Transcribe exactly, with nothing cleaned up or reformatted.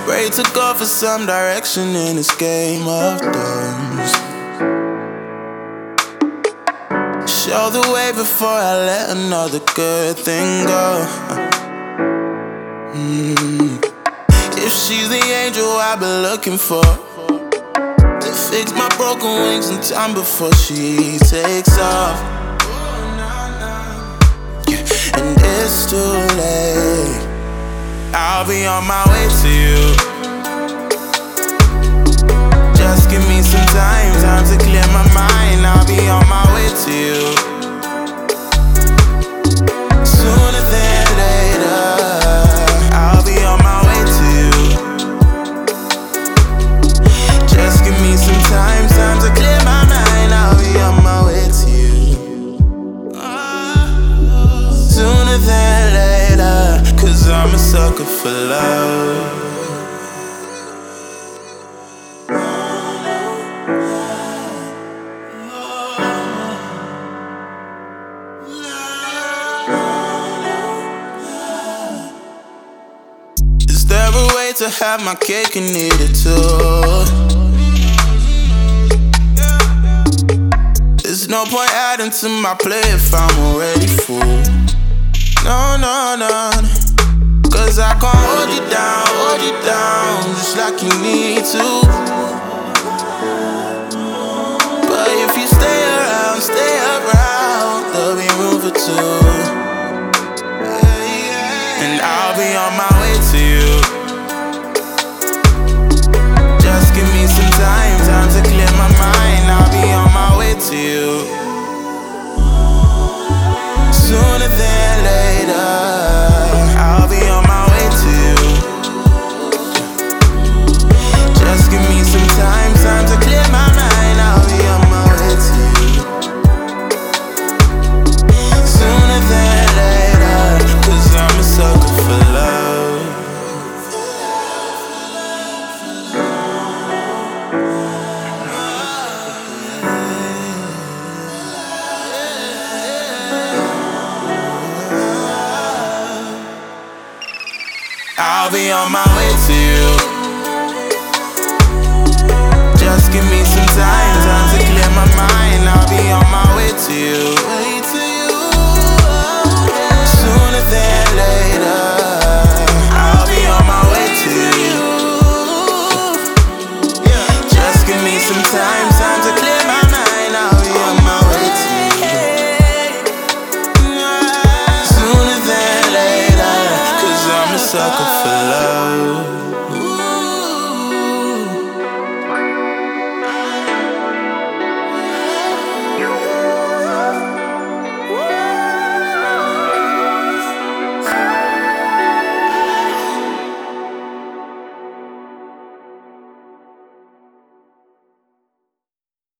Pray to God for some direction in this game of thorns. Show the way before I let another good thing go. mm. If she's the angel I've been looking for, to fix my broken wings in time before she takes off. Yeah, and it's too late. I'll be on my way to you. Just give me some time, time to clear my mind. I'll be on my way to you. Sooner than later, I'll be on my way to you. Just give me some time, time to clear my mind. I'll be on my way to you. Sooner than later, cause I'm a sucker for love. Is there a way to have my cake and eat it too? There's no point adding to my plate if I'm already full. No, no, no, cause I can't hold you down, hold you down, just like you need to. But if you stay around, stay around, there'll be room for two. And I'll be on my way to you. Just give me some time, time to clear my mind. I'll be on my way to you. Sooner than later, I'll be on my way to you. Just give me some time, time to clear my mind. I'll be on my way to you. Sooner than later, cause I'm a sucker for love. I'll be on my way to you. Just give me some time.